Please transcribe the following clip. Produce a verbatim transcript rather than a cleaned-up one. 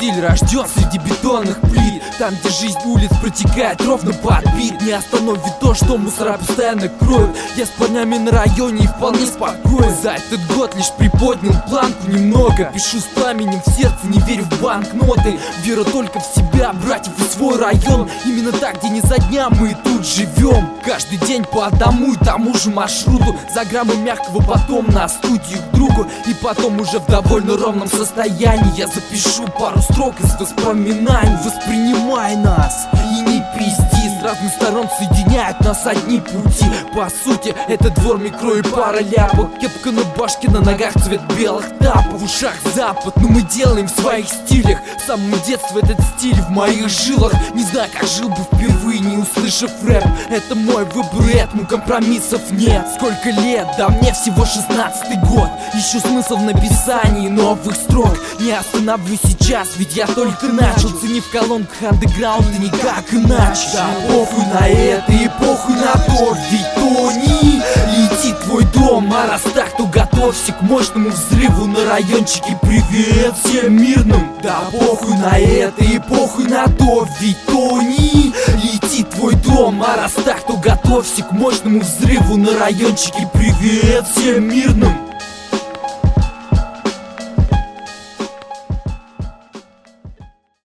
стиль рожден среди бетонных плит. Там, где жизнь улиц протекает ровно под бит. Не остановит то, что мусора постоянно кроют. Я с парнями на районе и вполне спокоен. За этот год лишь приподнял планку немного. Пишу с пламенем в сердце, не верю в банкноты. Вера только в себя, братьев и свой район. Именно так, день изо дня мы и тут живем. Каждый день по одному и тому же маршруту. За граммы мягкого, потом на студию к другу. И потом уже в довольно ровном состоянии я запишу пару строк из воспоминаний. Воспринимай нас и не пизди. С разных сторон соединяют нас одни пути. По сути, это двор микро и пара ляпок. Кепка на башке, на ногах цвет белых тапок. В ушах запад, но мы делаем в своих стилях. С самого детства этот стиль в моих жилах. Не знаю, как жил бы впервые, не услышав рэп. Это мой выбор, и этому компромиссов нет. Сколько лет? Да мне всего шестнадцатый год. Ищу смысл в написании новых строк. Не остановлюсь сейчас, ведь я только начал. Цени в колонках андеграунда никак иначе. Да похуй на это и похуй на то, ведь то не летит твой дом. А раз так, то готовься к мощному взрыву на райончике. Привет всем мирным. Да похуй на это и похуй на то, ведь то не летит твой дом. А раз так, то готовься к мощному взрыву на райончике. Привет всем мирным.